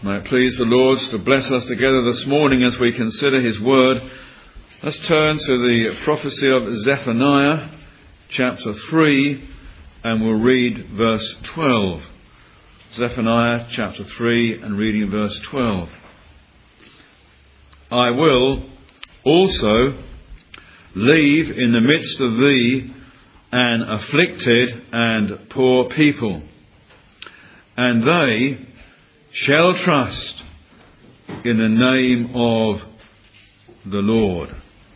May it please the Lord to bless us together this morning as we consider his word. Let's turn to the prophecy of Zephaniah, chapter 3, and we'll read verse 12. Zephaniah chapter 3 and reading verse 12. I will also leave in the midst of thee an afflicted and poor people, and they shall trust in the name of the Lord.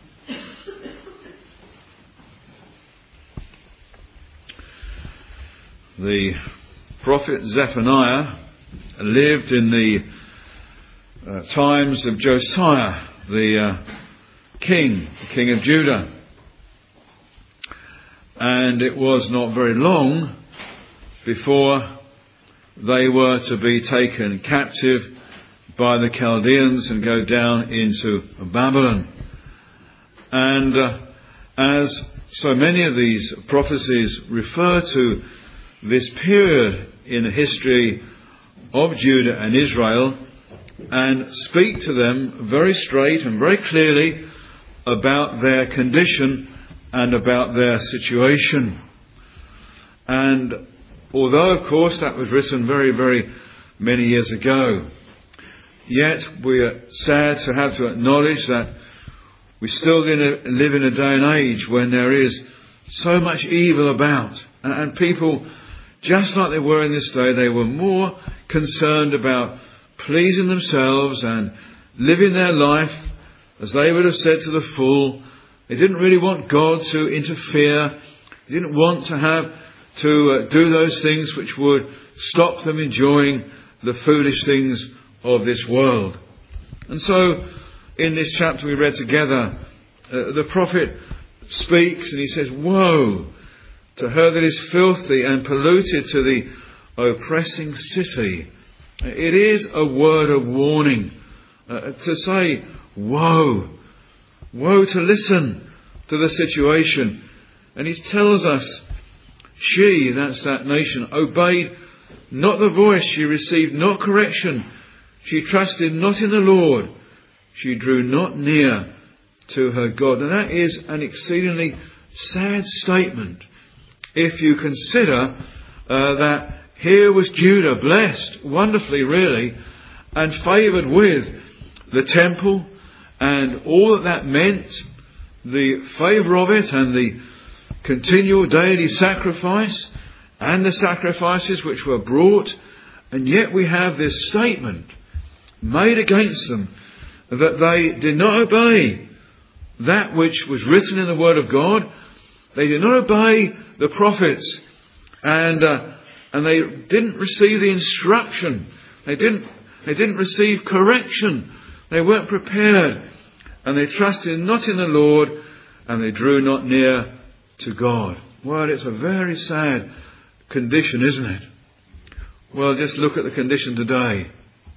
The prophet Zephaniah lived in the times of Josiah, the king of Judah. And it was not very long before they were to be taken captive by the Chaldeans and go down into Babylon. And as so many of these prophecies refer to this period in the history of Judah and Israel and speak to them very straight and very clearly about their condition and about their situation. And although, of course, that was written very, very many years ago, yet we are sad to have to acknowledge that we still live in a day and age when there is so much evil about. And people, just like they were in this day, they were more concerned about pleasing themselves and living their life as they would have said to the full. They didn't really want God to interfere. They didn't want to have to do those things which would stop them enjoying the foolish things of this world. And so, in this chapter we read together, the prophet speaks and he says, "Woe to her that is filthy and polluted, to the oppressing city." It is a word of warning to say, woe. Woe to listen to the situation. And he tells us, she, that's that nation, obeyed not the voice, she received not correction, she trusted not in the Lord, she drew not near to her God. And that is an exceedingly sad statement if you consider that here was Judah, blessed wonderfully really, and favoured with the temple and all that meant, the favour of it and the continual daily sacrifice and the sacrifices which were brought. And yet we have this statement made against them that they did not obey that which was written in the Word of God. They did not obey the prophets, and they didn't receive the instruction. They didn't receive correction. They weren't prepared, and they trusted not in the Lord, and they drew not near to God. Well, it's a very sad condition, isn't it? Well, just look at the condition today.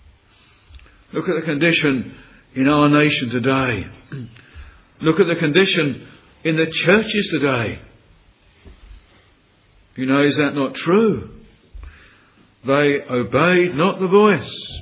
Look at the condition in our nation today. Look at the condition in the churches today. You know, is that not true? They obeyed not the voice.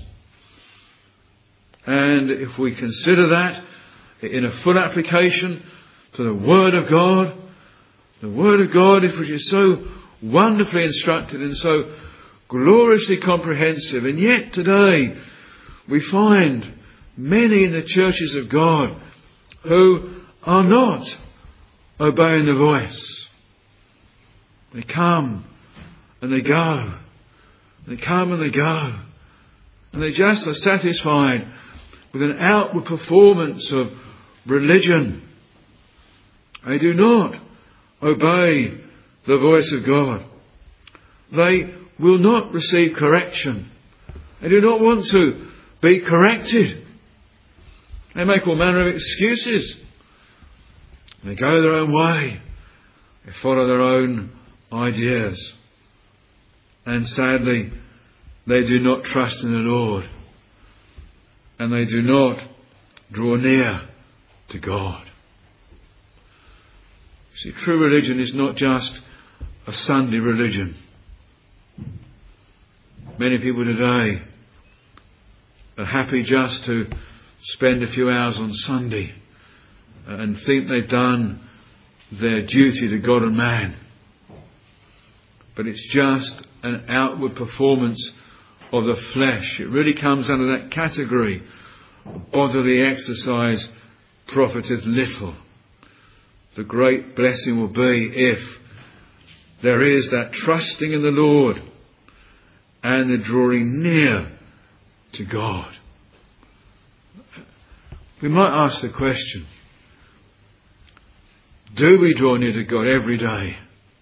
And if we consider that in a full application to the Word of God, the Word of God, which is so wonderfully instructed and so gloriously comprehensive, and yet today we find many in the churches of God who are not obeying the voice. They come and they go. They come and they go. And they just are satisfied with an outward performance of religion. They do not obey the voice of God. They will not receive correction. They do not want to be corrected. They make all manner of excuses. They go their own way. They follow their own ideas. And sadly, they do not trust in the Lord. And they do not draw near to God. See, true religion is not just a Sunday religion. Many people today are happy just to spend a few hours on Sunday and think they've done their duty to God and man. But it's just an outward performance of the flesh. It really comes under that category. Bodily exercise profiteth little. The great blessing will be if there is that trusting in the Lord and the drawing near to God. We might ask the question, do we draw near to God every day?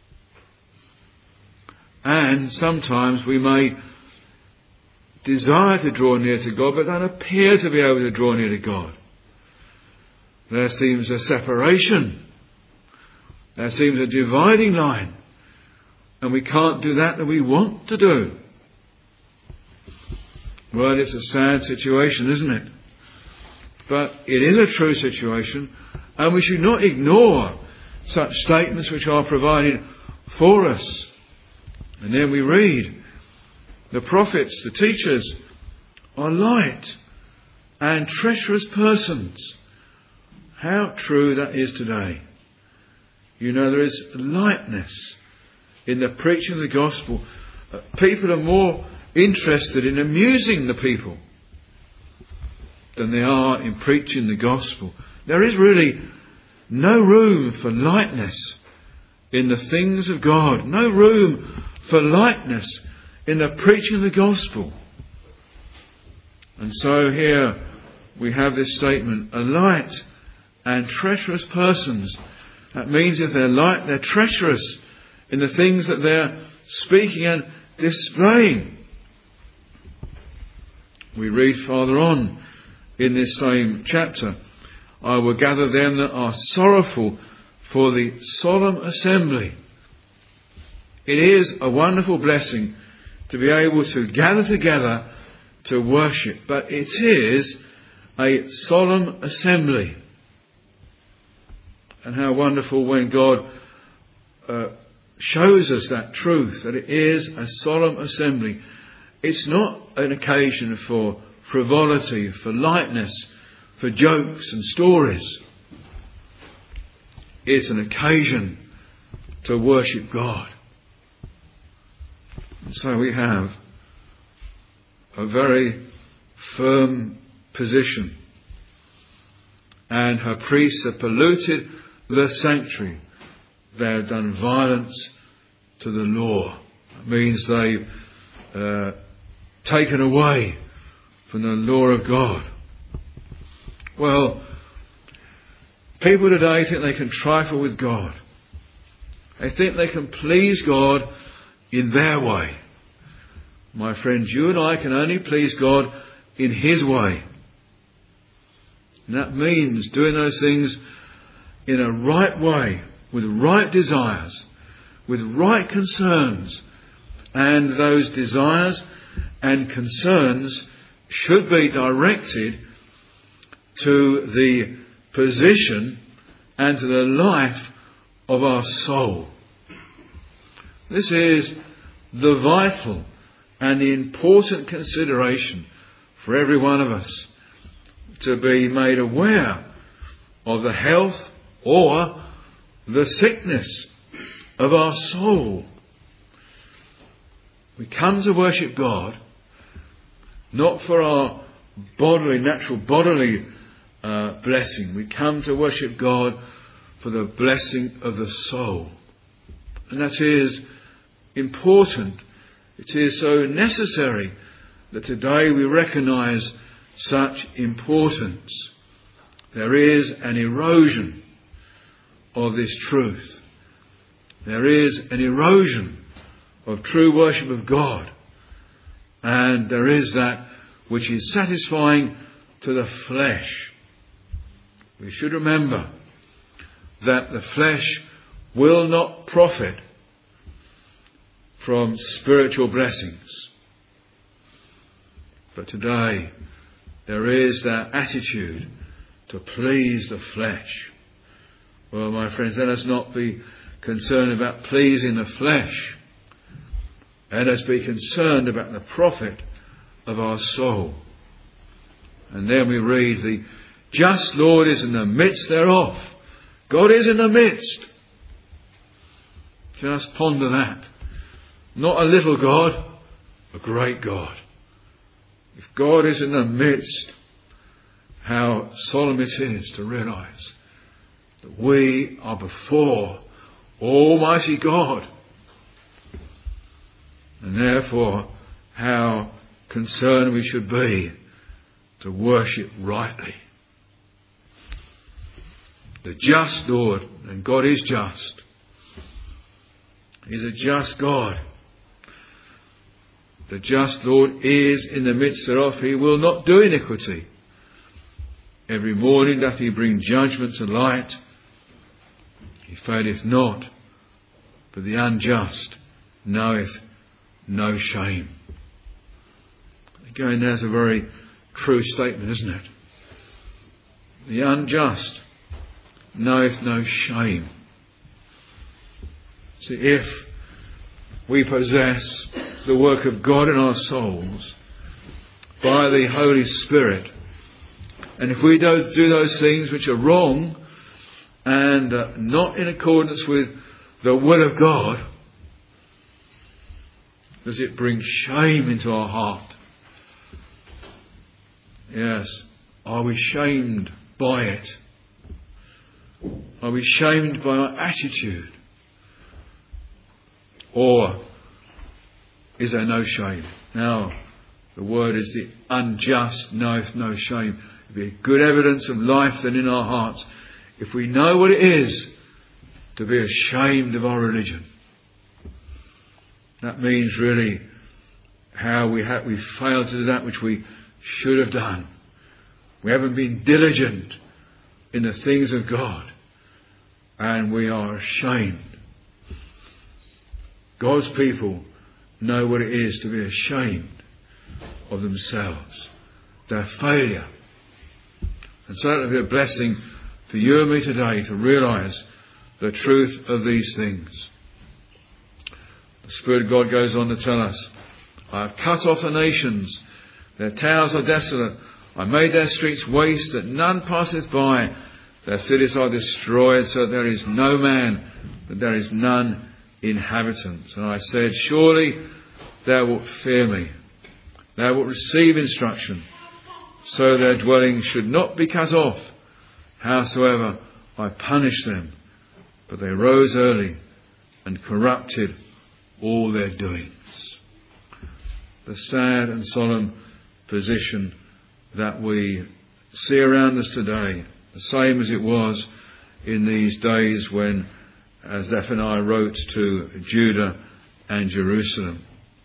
And sometimes we may desire to draw near to God, but don't appear to be able to draw near to God. There seems a separation. There seems a dividing line. And we can't do that we want to do. Well, it's a sad situation, isn't it? But it is a true situation, and we should not ignore such statements which are provided for us. And then we read, the prophets, the teachers, are light and treacherous persons. How true that is today. You know, there is lightness in the preaching of the gospel. People are more interested in amusing the people than they are in preaching the gospel. There is really no room for lightness in the things of God. No room for lightness in the preaching of the gospel. And so here we have this statement, a light and treacherous persons. That means if they're light, they're treacherous in the things that they're speaking and displaying. We read farther on in this same chapter, I will gather them that are sorrowful for the solemn assembly. It is a wonderful blessing to be able to gather together to worship, but it is a solemn assembly. And how wonderful when God shows us that truth, that it is a solemn assembly. It's not an occasion for frivolity, for lightness, for jokes and stories. It's an occasion to worship God. And so we have a very firm position. And her priests have polluted the sanctuary. They have done violence to the law. It means they've taken away from the law of God. Well, people today think they can trifle with God. They think they can please God in their way. My friends, you and I can only please God in His way. And that means doing those things in a right way, with right desires, with right concerns. And those desires and concerns should be directed to the position and to the life of our soul. This is the vital and the important consideration for every one of us, to be made aware of the health or the sickness of our soul. We come to worship God not for our natural bodily blessing. We come to worship God for the blessing of the soul. And that is important. It is so necessary that today we recognise such importance. There is an erosion of this truth. There is an erosion of true worship of God. And there is that which is satisfying to the flesh. We should remember that the flesh will not profit from spiritual blessings. But today there is that attitude to please the flesh. Well, my friends, let us not be concerned about pleasing the flesh. Let us be concerned about the profit of our soul. And then we read, the just Lord is in the midst thereof. God is in the midst. Just ponder that. Not a little God, a great God. If God is in the midst, how solemn it is to realise that we are before Almighty God. And therefore, how concerned we should be to worship rightly. The just Lord, and God is just. He's a just God. The just Lord is in the midst thereof. He will not do iniquity. Every morning doth he bring judgment to light. He faileth not, but the unjust knoweth no shame. Again, that's a very true statement, isn't it? The unjust knoweth no shame. See, if we possess the work of God in our souls by the Holy Spirit, and if we don't do those things which are wrong and not in accordance with the will of God, does it bring shame into our heart? Yes. Are we shamed by it? Are we shamed by our attitude? Or is there no shame? Now, the word is the unjust knoweth no shame. It will be good evidence of life then in our hearts if we know what it is to be ashamed of our religion. That means really how we failed to do that which we should have done. We haven't been diligent in the things of God, and we are ashamed. God's people know what it is to be ashamed of themselves, their failure. And so it will be a blessing for you and me today to realise the truth of these things. The Spirit of God goes on to tell us, I have cut off the nations, their towers are desolate, I made their streets waste, that none passeth by, their cities are destroyed, so that there is no man, that there is none inhabitants. And I said, surely thou wilt fear me, thou wilt receive instruction, so their dwellings should not be cut off. Howsoever I punished them, but they rose early and corrupted all their doings. The sad and solemn position that we see around us today, the same as it was in these days when Zephaniah wrote to Judah and Jerusalem.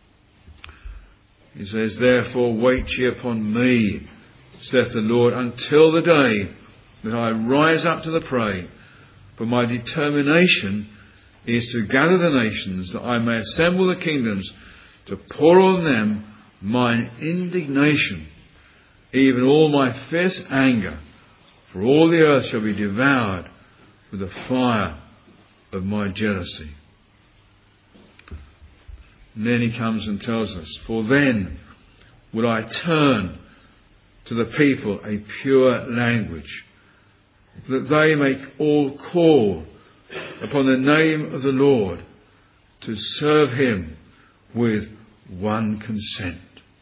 He says, therefore wait ye upon me, saith the Lord, until the day that I rise up to the prey. For my determination is to gather the nations, that I may assemble the kingdoms, to pour on them mine indignation, even all my fierce anger, for all the earth shall be devoured with the fire of my jealousy. And then he comes and tells us, for then will I turn to the people a pure language, that they make all call upon the name of the Lord, to serve him with one consent.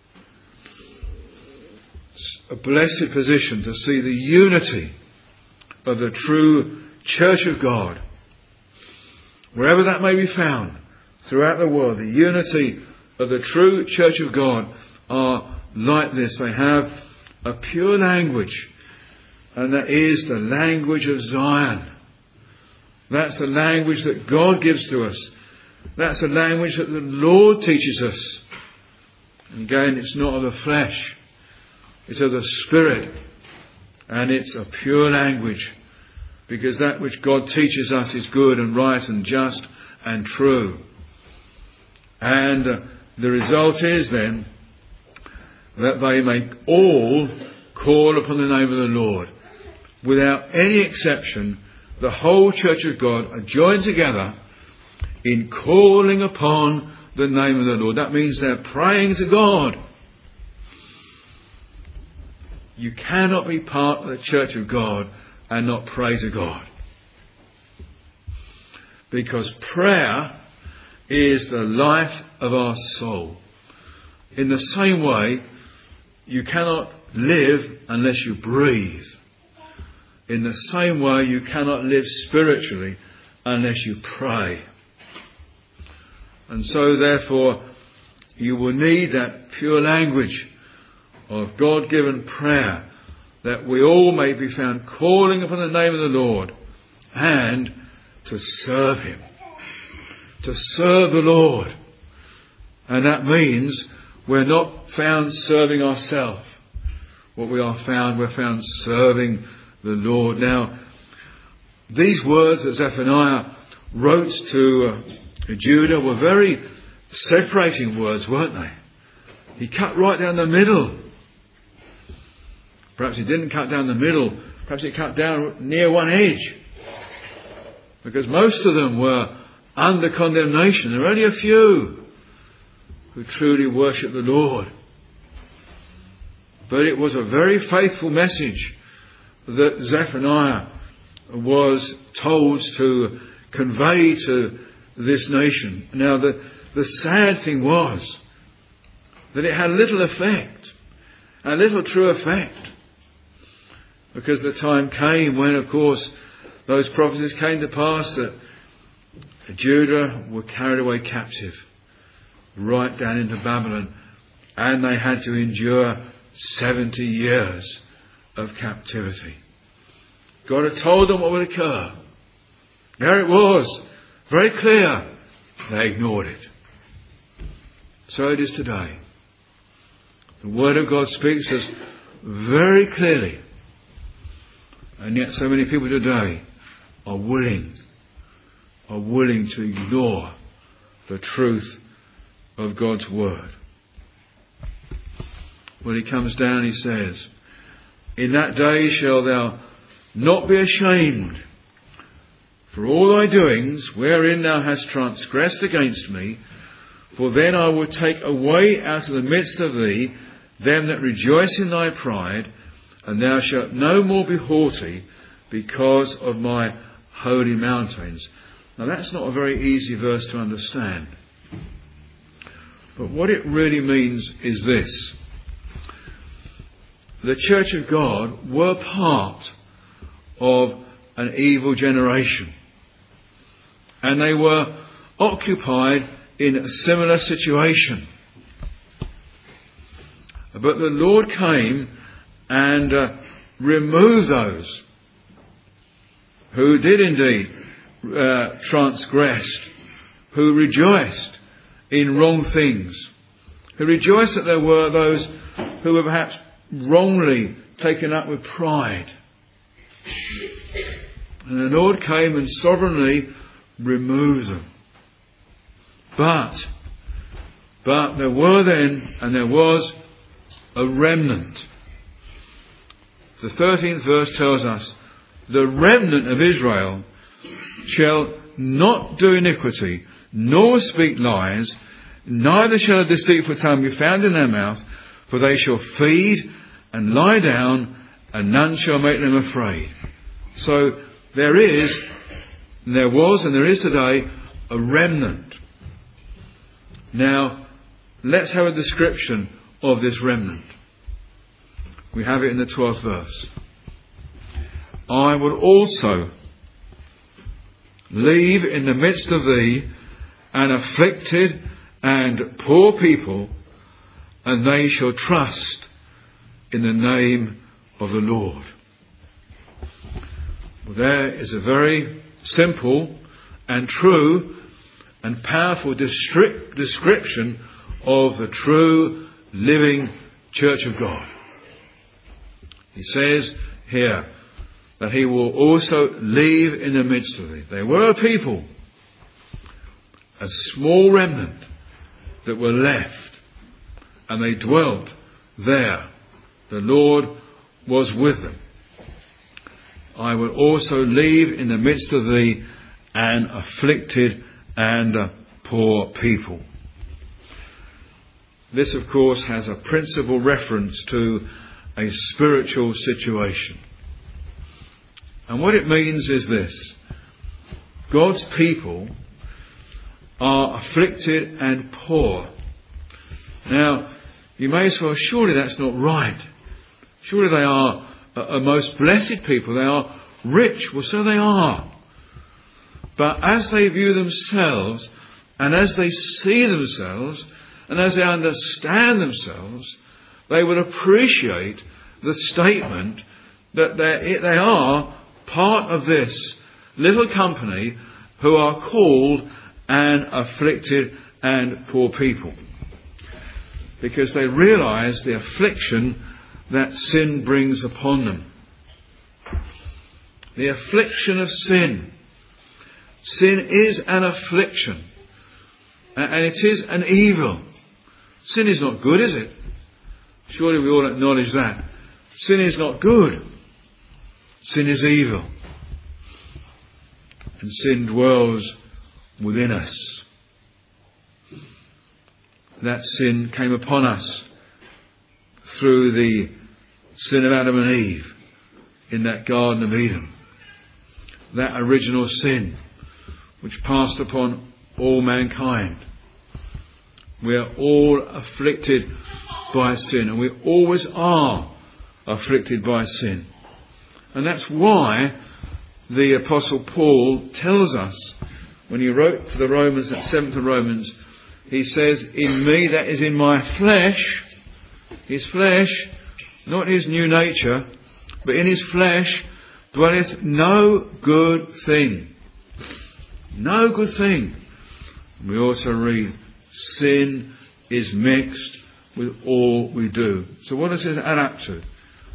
It's a blessed position to see the unity of the true Church of God, wherever that may be found throughout the world. The unity of the true Church of God are like this. They have a pure language, and that is the language of Zion. That's the language that God gives to us. That's the language that the Lord teaches us. And again, it's not of the flesh, it's of the Spirit, and it's a pure language, because that which God teaches us is good and right and just and true. And the result is then that they make all call upon the name of the Lord. Without any exception, the whole Church of God are joined together in calling upon the name of the Lord. That means they're praying to God. You cannot be part of the church of God and not pray to God. Because prayer is the life of our soul. In the same way, you cannot live unless you breathe. In the same way, you cannot live spiritually unless you pray. And so, therefore, you will need that pure language of God-given prayer, that we all may be found calling upon the name of the Lord and to serve Him. To serve the Lord. And that means we're not found serving ourselves. What we are found, we're found serving the Lord. Now, these words that Zephaniah wrote to Judah were very separating words, weren't they? He cut right down the middle. Perhaps he didn't cut down the middle. Perhaps he cut down near one edge. Because most of them were under condemnation. There were only a few who truly worship the Lord. But it was a very faithful message that Zephaniah was told to convey to this nation. Now, the sad thing was that it had little effect, and little true effect. Because the time came when, of course, those prophecies came to pass that Judah were carried away captive right down into Babylon, and they had to endure 70 years of captivity. God had told them what would occur. There it was, very clear. They ignored it. So it is today. The Word of God speaks to us very clearly. And yet so many people today are willing to ignore the truth of God's Word. When he comes down, he says, "In that day shalt thou not be ashamed for all thy doings, wherein thou hast transgressed against me. For then I will take away out of the midst of thee them that rejoice in thy pride, and thou shalt no more be haughty because of my holy mountains." Now that's not a very easy verse to understand. But what it really means is this. The Church of God were part of an evil generation. And they were occupied in a similar situation. But the Lord came and removed those who did indeed transgressed, who rejoiced in wrong things, who rejoiced that there were those who were perhaps wrongly taken up with pride. And the Lord came and sovereignly removed them. But there were then, and there was, a remnant. The 13th verse tells us, "The remnant of Israel shall not do iniquity, nor speak lies, neither shall a deceitful tongue be found in their mouth, for they shall feed and lie down, and none shall make them afraid." So there was, and there is today, a remnant. Now, let's have a description of this remnant. We have it in the 12th verse. "I will also leave in the midst of thee an afflicted and poor people, and they shall trust in the name of the Lord." Well, there is a very simple and true and powerful description of the true living Church of God. He says here that he will also leave in the midst of thee. They were a people, a small remnant that were left, and they dwelt there. The Lord was with them. "I will also leave in the midst of thee an afflicted and a poor people." This, of course, has a principal reference to a spiritual situation. And what it means is this: God's people are afflicted and poor. Now, you may say, well, surely that's not right. Surely they are a most blessed people. They are rich. Well, so they are. But as they view themselves, and as they see themselves, and as they understand themselves, they would appreciate the statement that they are part of this little company who are called an afflicted and poor people. Because they realise the affliction that sin brings upon them. The affliction of sin. Sin is an affliction. And it is an evil. Sin is not good, is it? Surely we all acknowledge that. Sin is not good. Sin is evil. And sin dwells within us. That sin came upon us through the sin of Adam and Eve in that Garden of Eden. That original sin which passed upon all mankind. We are all afflicted by sin, and we always are afflicted by sin. And that's why the Apostle Paul tells us, when he wrote to the Romans, that 7th of Romans, he says, in me, that is in my flesh, his flesh, not his new nature, but in his flesh dwelleth no good thing. No good thing. We also read, sin is mixed with all we do. So what does it add up to?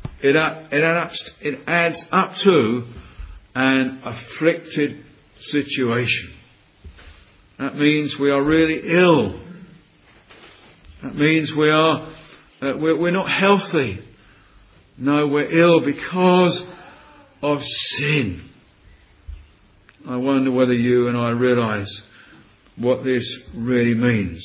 It adds up to an afflicted situation. That means we are really ill. That means we're not healthy. No, we're ill because of sin. I wonder whether you and I realise what this really means.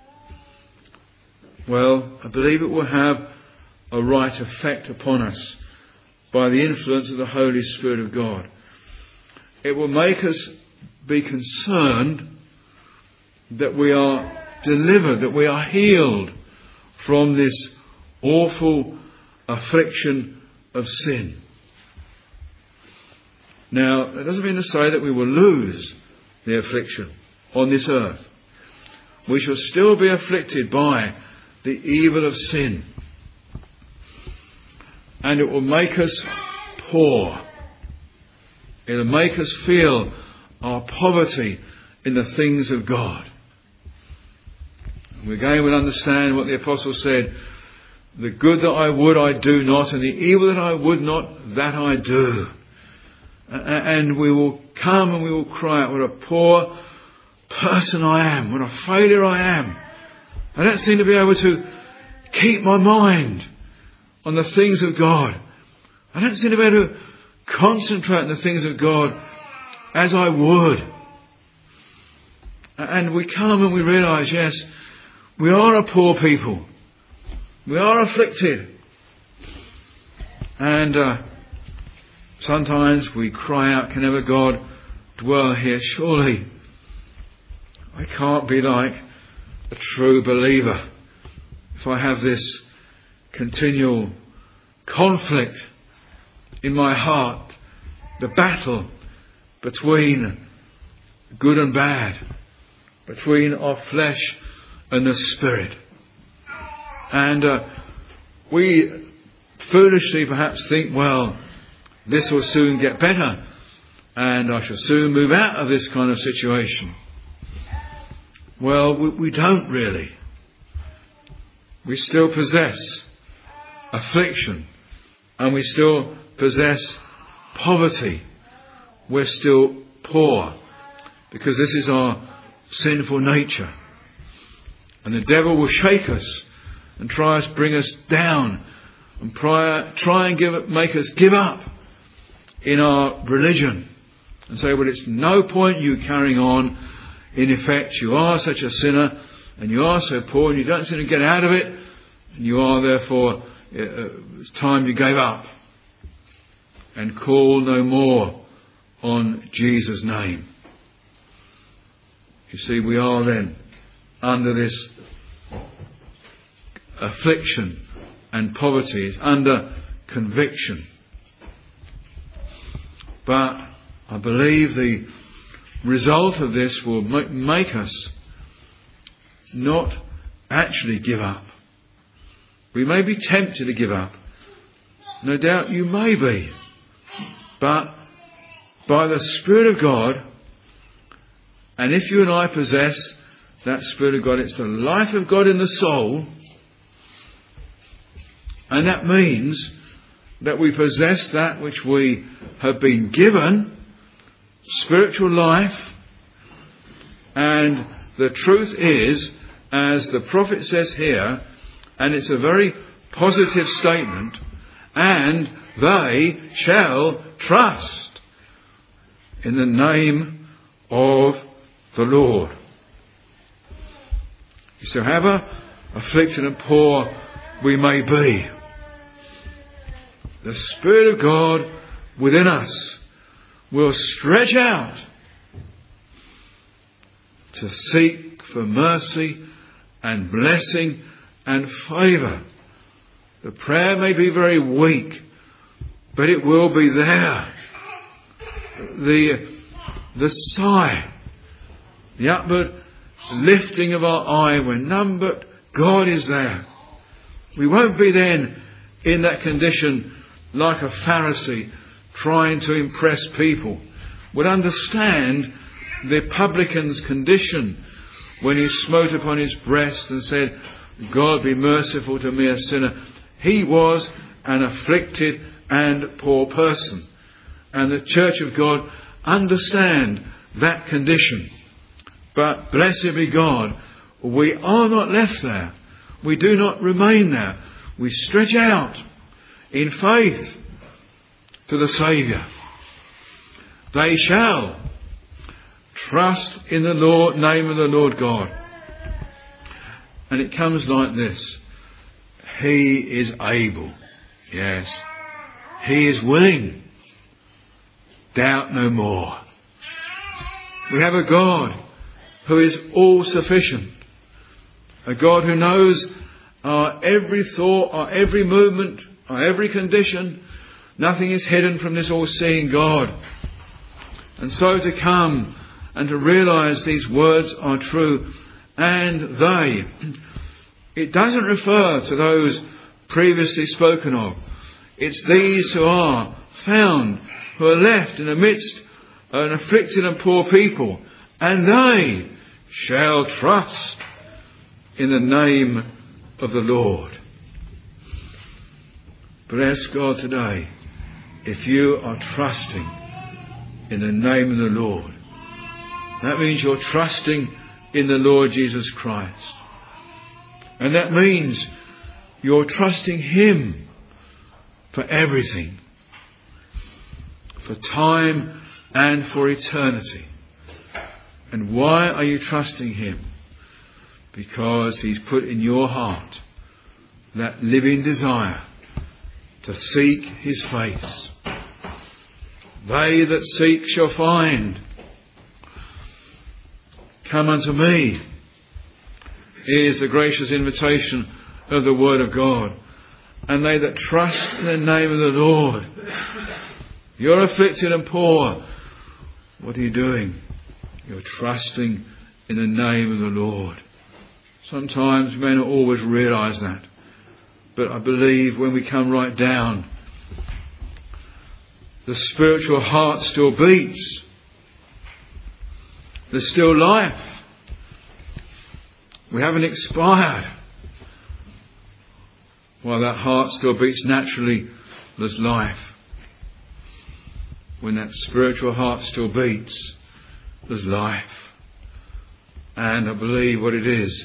Well, I believe it will have a right effect upon us by the influence of the Holy Spirit of God. It will make us be concerned that we are delivered, that we are healed from this awful affliction of sin. Now, that doesn't mean to say that we will lose the affliction on this earth. We shall still be afflicted by the evil of sin. And it will make us poor. It will make us feel our poverty in the things of God. And again we'll understand what the Apostle said. The good that I would I do not, and the evil that I would not, that I do. And we will come and we will cry out, what a poor person I am, what a failure I am. I don't seem to be able to keep my mind on the things of God. I don't seem to be able to concentrate on the things of God as I would. And we come and we realise, yes, we are a poor people. We are afflicted. And sometimes we cry out, can ever God dwell here? Surely I can't be like a true believer if I have this continual conflict in my heart, the battle between good and bad, between our flesh and the Spirit. And we foolishly perhaps think, well, this will soon get better and I shall soon move out of this kind of situation. Well, we don't really. We still possess affliction and we still possess poverty. We're still poor because this is our sinful nature. And the devil will shake us and try to bring us down and try and make us give up in our religion and say, well, it's no point you carrying on. In effect, you are such a sinner and you are so poor and you don't seem to get out of it, and you are therefore it's time you gave up and call no more on Jesus' name. You see, we are then under this affliction and poverty, under conviction. But I believe the result of this will make us not actually give up. We may be tempted to give up. No doubt you may be. But by the Spirit of God, and if you and I possess that Spirit of God, it's the life of God in the soul. And that means that we possess that which we have been given, spiritual life. And the truth is, as the prophet says here, and it's a very positive statement, and they shall trust in the name of the Lord. So however afflicted and poor we may be, the Spirit of God within us will stretch out to seek for mercy and blessing and favour. The prayer may be very weak, but it will be there. The sigh, the upward lifting of our eye when none but God is there. We won't be then in that condition like a Pharisee trying to impress people. Would understand the publican's condition when he smote upon his breast and said, God be merciful to me, a sinner. He was an afflicted and poor person. And the Church of God understand that condition. But blessed be God, we are not left there. We do not remain there. We stretch out in faith to the Saviour. They shall trust in the name of the Lord God. And it comes like this. He is able. Yes. He is willing. Doubt no more. We have a God who is all sufficient. A God who knows our every thought, our every movement, our every condition. Nothing is hidden from this all-seeing God. And so to come and to realise these words are true, and it doesn't refer to those previously spoken of. It's these who are found, who are left in the midst of an afflicted and poor people, and they shall trust in the name of the Lord. Bless God today, if you are trusting in the name of the Lord. That means you're trusting in the Lord Jesus Christ. And that means you're trusting Him for everything. For time and for eternity. And why are you trusting Him? Because He's put in your heart that living desire to seek His face. They that seek shall find. Come unto me is the gracious invitation of the Word of God. And they that trust in the name of the Lord. You're afflicted and poor. What are you doing? You're trusting in the name of the Lord. Sometimes we may not always realise that. But I believe when we come right down, the spiritual heart still beats. There's still life. We haven't expired. While that heart still beats naturally, there's life. When that spiritual heart still beats, there's life. And I believe what it is,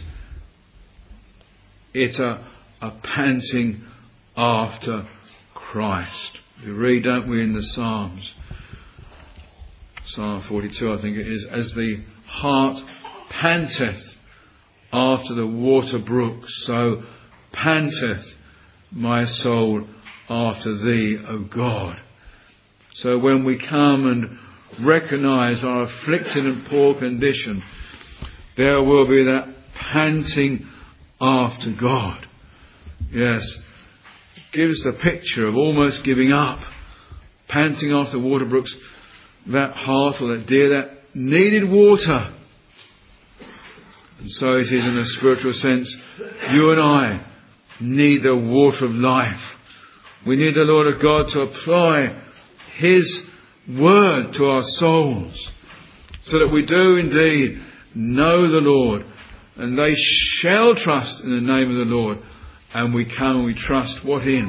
it's a panting after Christ. We read, don't we, in the Psalms. Psalm 42, I think it is. As the hart panteth after the water brooks, so panteth my soul after thee, O God. So when we come and recognise our afflicted and poor condition, there will be that panting after God. Yes, gives the picture of almost giving up, panting after water brooks, that hart or that deer that needed water. And so it is in a spiritual sense. You and I need the water of life. We need the Lord of God to apply His word to our souls, so that we do indeed know the Lord, and they shall trust in the name of the Lord. And we come and we trust what in?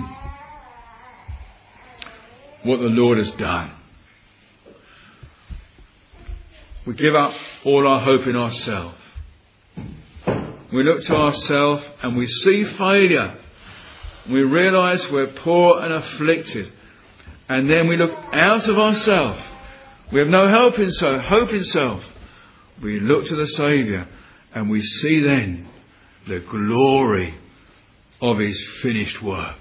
What the Lord has done. We give up all our hope in ourselves. We look to ourselves and we see failure. We realise we're poor and afflicted. And then we look out of ourselves. We have no hope in self. We look to the Saviour and we see then the glory of His finished work.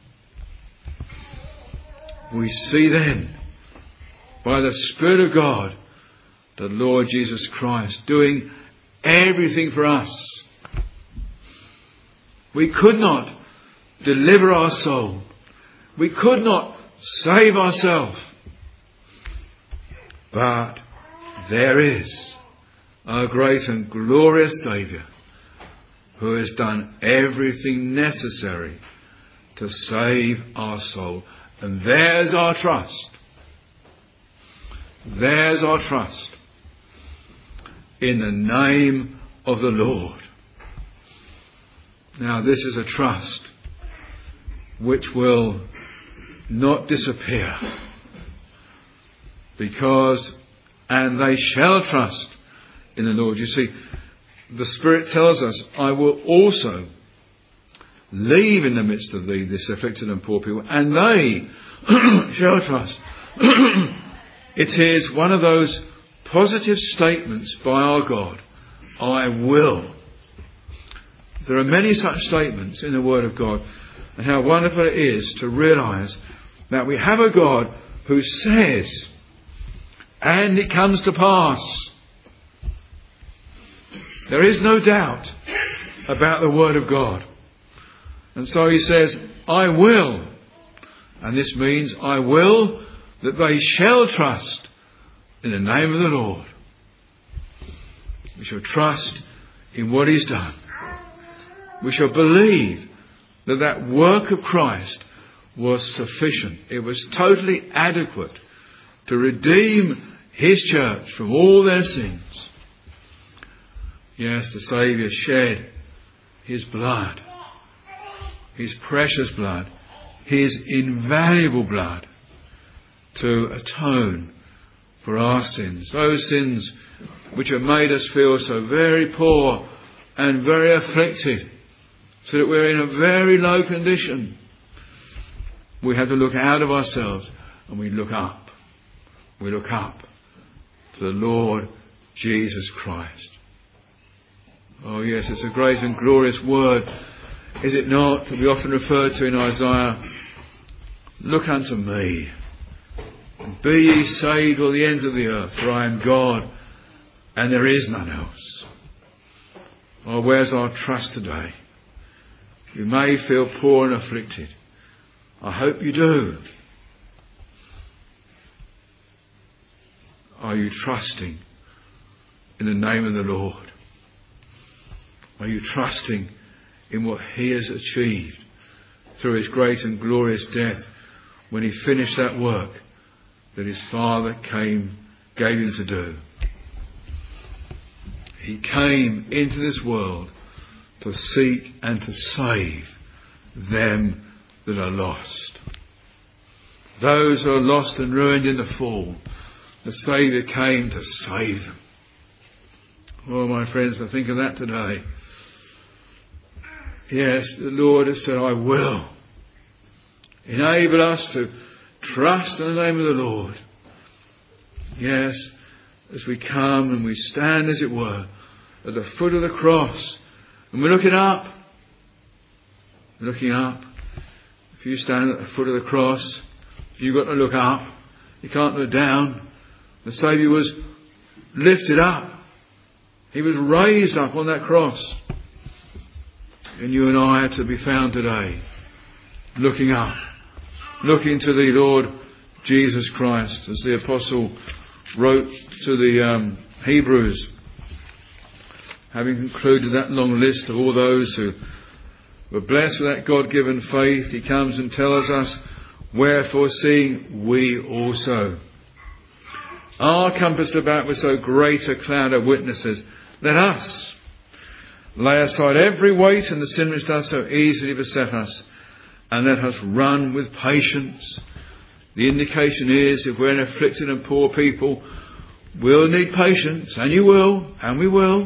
We see then, by the Spirit of God, the Lord Jesus Christ doing everything for us. We could not deliver our soul. We could not save ourselves. But there is our great and glorious Saviour, who has done everything necessary to save our soul. And there's our trust. There's our trust in the name of the Lord. Now this is a trust which will not disappear, because, and they shall trust in the Lord. You see, the Spirit tells us, I will also leave in the midst of thee this afflicted and poor people, and they shall trust. It is one of those positive statements by our God. I will. There are many such statements in the Word of God, and how wonderful it is to realise that we have a God who says, and it comes to pass. There is no doubt about the Word of God. And so He says, I will. And this means I will that they shall trust in the name of the Lord. We shall trust in what He's done. We shall believe that that work of Christ was sufficient. It was totally adequate to redeem His church from all their sins. Yes, the Saviour shed His blood, His precious blood, His invaluable blood, to atone for our sins. Those sins which have made us feel so very poor and very afflicted, so that we're in a very low condition. We have to look out of ourselves and we look up. We look up to the Lord Jesus Christ. Oh yes, it's a great and glorious word, is it not, that we often refer to in Isaiah? Look unto me, and be ye saved all the ends of the earth, for I am God, and there is none else. Oh, where's our trust today? You may feel poor and afflicted. I hope you do. Are you trusting in the name of the Lord? Are you trusting in what He has achieved through His great and glorious death, when He finished that work that His Father gave Him to do? He came into this world to seek and to save them that are lost. Those who are lost and ruined in the fall, the Saviour came to save them. Oh, my friends, I think of that today. Yes, the Lord has said, I will. Enable us to trust in the name of the Lord. Yes, as we come and we stand, as it were, at the foot of the cross, and we're looking up, If you stand at the foot of the cross, you've got to look up. You can't look down. The Saviour was lifted up. He was raised up on that cross. And you and I are to be found today looking up, looking to the Lord Jesus Christ, as the Apostle wrote to the Hebrews, having concluded that long list of all those who were blessed with that God-given faith. He comes and tells us, wherefore seeing we also are compassed about with so great a cloud of witnesses, let us lay aside every weight and the sin which does so easily beset us, and let us run with patience. The indication is, if we're an afflicted and poor people, we'll need patience, and you will, and we will.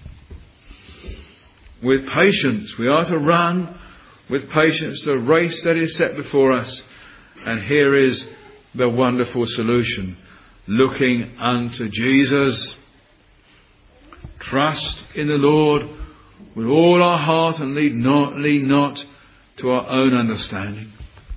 With patience, we are to run with patience the race that is set before us. And here is the wonderful solution: looking unto Jesus. Trust in the Lord with all our heart, and lean not to our own understanding.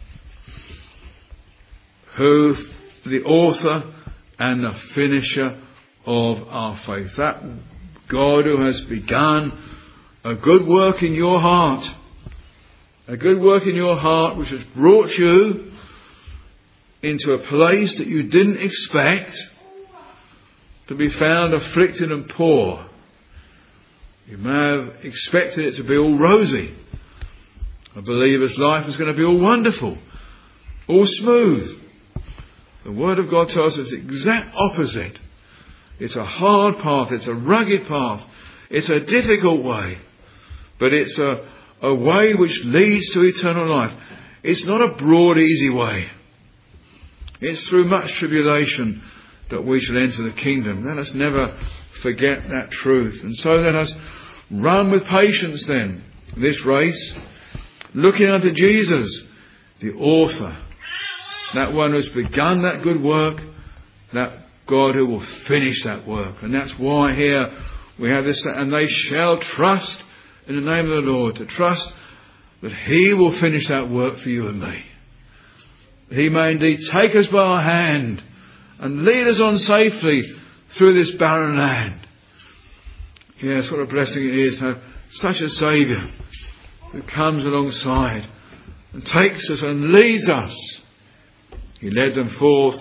Who, the author and the finisher of our faith. That God who has begun a good work in your heart. A good work in your heart which has brought you into a place that you didn't expect, to be found afflicted and poor. You may have expected it to be all rosy. A believer's life is going to be all wonderful, all smooth. The Word of God tells us the exact opposite. It's a hard path, it's a rugged path, it's a difficult way, but it's a way which leads to eternal life. It's not a broad, easy way. It's through much tribulation that we shall enter the kingdom. Let us never forget that truth. And so let us run with patience then this race, looking unto Jesus, the author, that one who's begun that good work, that God who will finish that work. And that's why here we have this, and they shall trust in the name of the Lord, to trust that He will finish that work for you and me. He may indeed take us by our hand and lead us on safely through this barren land. Yes, what a blessing it is to have such a Saviour who comes alongside and takes us and leads us. He led them forth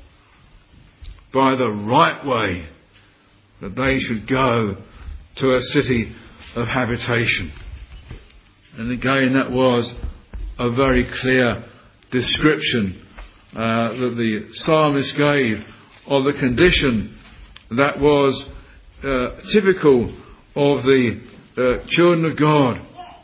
by the right way, that they should go to a city of habitation. And again, that was a very clear description that the psalmist gave of the condition that was typical of the children of God.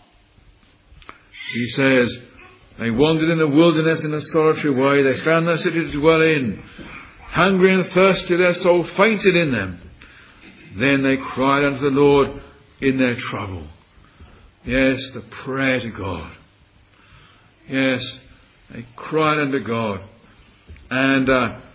He says, they wandered in the wilderness in a solitary way. They found no city to dwell in. Hungry and thirsty, their soul fainted in them. Then they cried unto the Lord in their trouble. Yes, the prayer to God. Yes, they cried unto God. And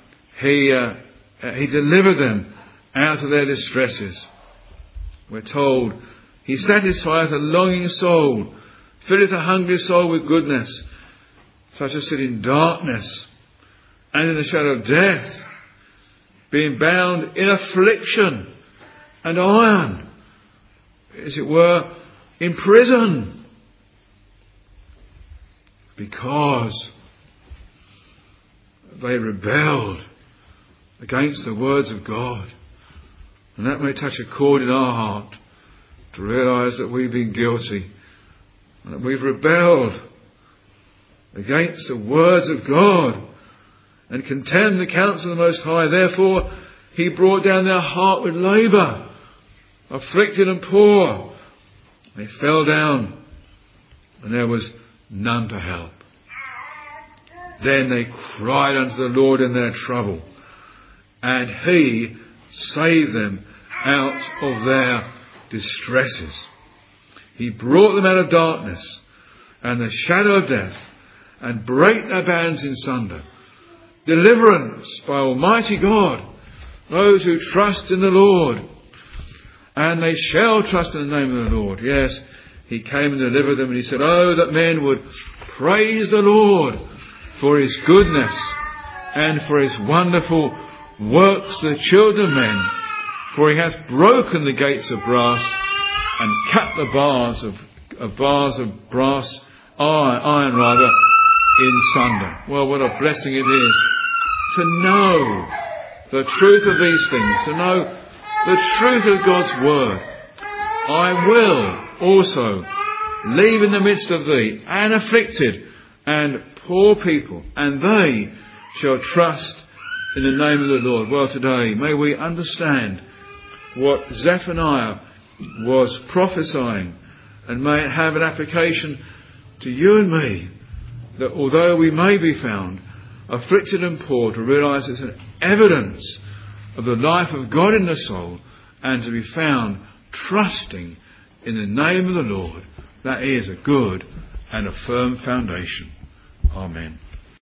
He delivered them out of their distresses. We're told, He satisfieth a longing soul, filleth a hungry soul with goodness. Such as sit in darkness and in the shadow of death, being bound in affliction and iron, as it were, in prison, because they rebelled against the words of God. And that may touch a chord in our heart to realise that we've been guilty and that we've rebelled against the words of God and contemned the counsel of the Most High. Therefore He brought down their heart with labour, afflicted and poor. They fell down and there was none to help. Then they cried unto the Lord in their trouble, and He saved them out of their distresses. He brought them out of darkness and the shadow of death, and brake their bands in sunder. Deliverance by Almighty God, those who trust in the Lord. And they shall trust in the name of the Lord. Yes, He came and delivered them, and He said, oh, that men would Praise the Lord for his goodness and for his wonderful works to the children of men. For he hath broken the gates of brass and cut the bars of brass, iron in sunder. Well, what a blessing it is to know the truth of these things, to know the truth of God's word. I will also leave in the midst of thee an afflicted and poor people, and they shall trust in the name of the Lord. Well, today, may we understand what Zephaniah was prophesying, and may it have an application to you and me, that although we may be found afflicted and poor, to realise it's an evidence of the life of God in the soul, and to be found trusting in the name of the Lord. That is a good and a firm foundation. Amen.